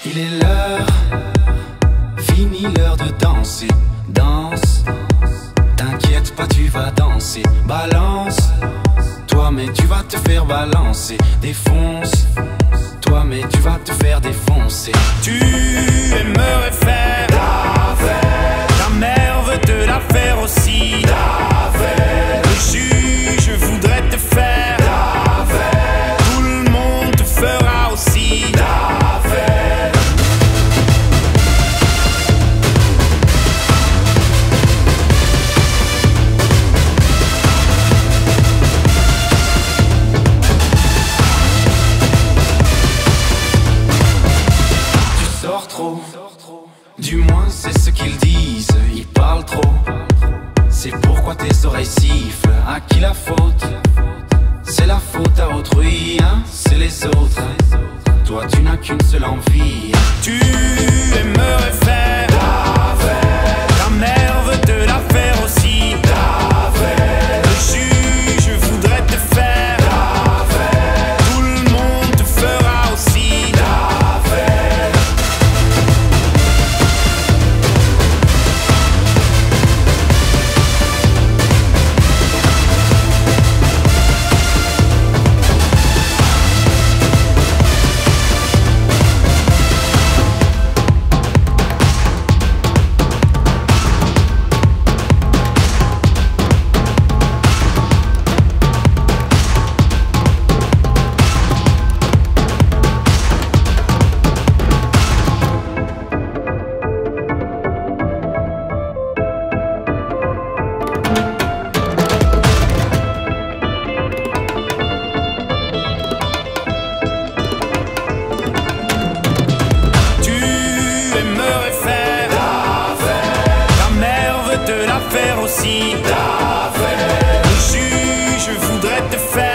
Il est l'heure, fini l'heure de danser. Danse, t'inquiète pas, tu vas danser. Balance, toi mais tu vas te faire balancer. Défonce, toi mais tu vas te faire défoncer. Tu aimerais faire la fête, ta mère veut te la faire aussi. La fête, le juge voudrait te faire la fête, tout le monde te fera aussi la fête. Tu sors trop, du moins c'est ce qu'ils disent. Ils parlent trop, c'est pourquoi tes oreilles sifflent. À qui la faute? C'est la faute à autrui, hein? C'est les autres. Toi tu n'as qu'une seule envie. Tu aimerais faire la fête, ta mère veut te la faire aussi. La fête, le juge voudrait te faire la fête, tout le monde te fera aussi la fête. Faire aussi la fête, le juge voudrait te faire